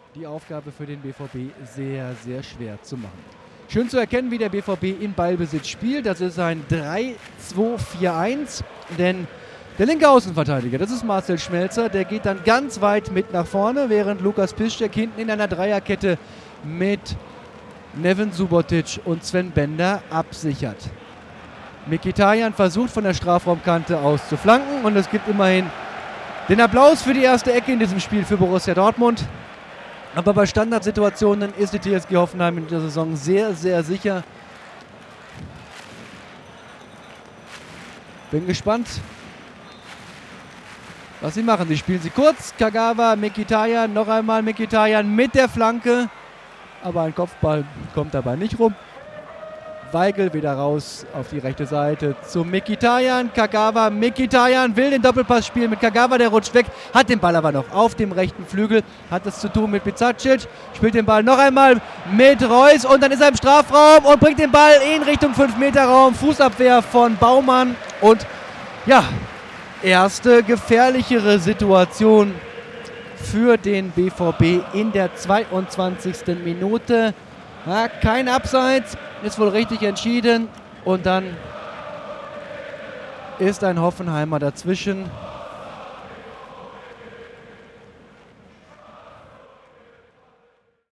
die Aufgabe für den BVB sehr, sehr schwer zu machen. Schön zu erkennen, wie der BVB in Ballbesitz spielt. Das ist ein 3-2-4-1, denn der linke Außenverteidiger, das ist Marcel Schmelzer, der geht dann ganz weit mit nach vorne, während Lukas Piszczek hinten in einer Dreierkette mit Neven Subotic und Sven Bender absichert. Mkhitaryan versucht von der Strafraumkante aus zu flanken und es gibt immerhin den Applaus für die erste Ecke in diesem Spiel für Borussia Dortmund. Aber bei Standardsituationen ist die TSG Hoffenheim in der Saison sehr, sehr sicher. Bin gespannt, was sie machen. Sie spielen sie kurz. Kagawa, Mkhitaryan, noch einmal Mkhitaryan mit der Flanke. Aber ein Kopfball kommt dabei nicht rum. Weigl wieder raus auf die rechte Seite zu Mkhitaryan. Kagawa, Mkhitaryan will den Doppelpass spielen mit Kagawa, der rutscht weg, hat den Ball aber noch auf dem rechten Flügel, hat es zu tun mit Bizacic, spielt den Ball noch einmal mit Reus und dann ist er im Strafraum und bringt den Ball in Richtung 5-Meter-Raum, Fußabwehr von Baumann und ja, erste gefährlichere Situation für den BVB in der 22. Minute. Ja, kein Abseits, ist wohl richtig entschieden und dann ist ein Hoffenheimer dazwischen.